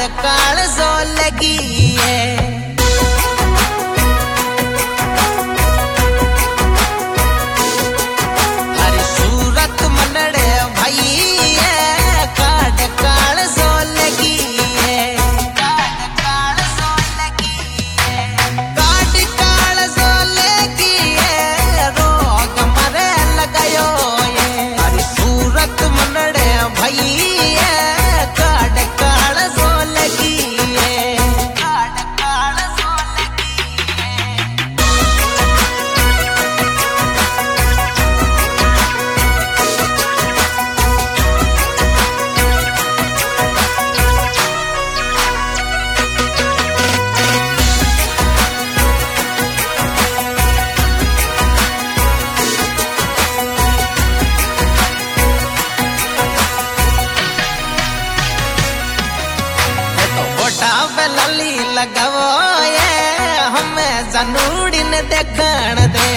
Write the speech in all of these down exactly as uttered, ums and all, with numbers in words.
काल जो लगी है। हरी सूरत मनड़े भाई है काट काल जो लगी है। काट काल जो लगी है काट काल जो लगी है रोग मरे लगायो ये। हरी सूरत मनड़े भाई लली लगावो ये हमें जनूड़ी ने देखण दे।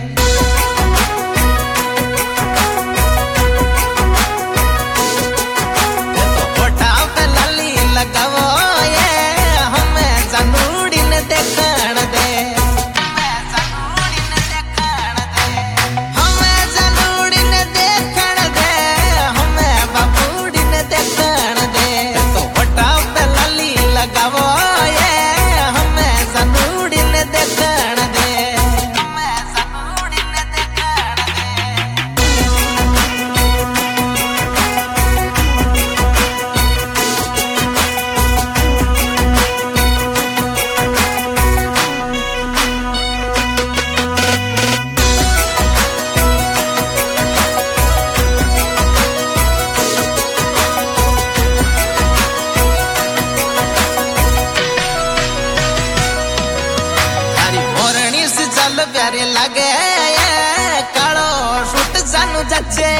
फोटा पे लली लगावो ये हमें जनूड़ी ने देखण दे। हमें जनूड़ी ने देखण दे हमें बाबूड़ी ने देखण दे। तो फोटा पे लली लगावो प्यारे लगे कालो सूट सानू जचे।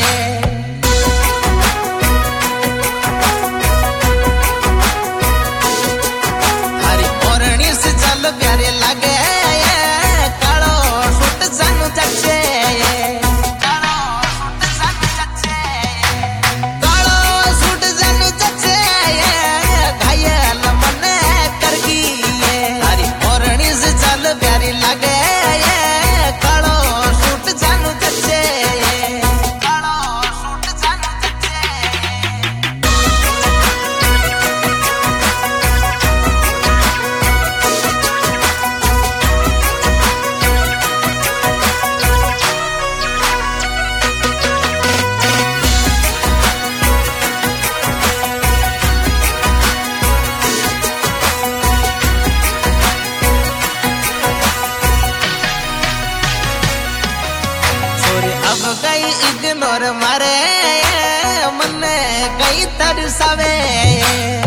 हरी ओरणी से चल प्यारे लगे कालो सूट सानू जचे। कालो सूट सानू जचे घायल मन करगी। हरी ओरणी से चल प्यारी लगे अब गई इग्नोर मारे मने कई तरसावे।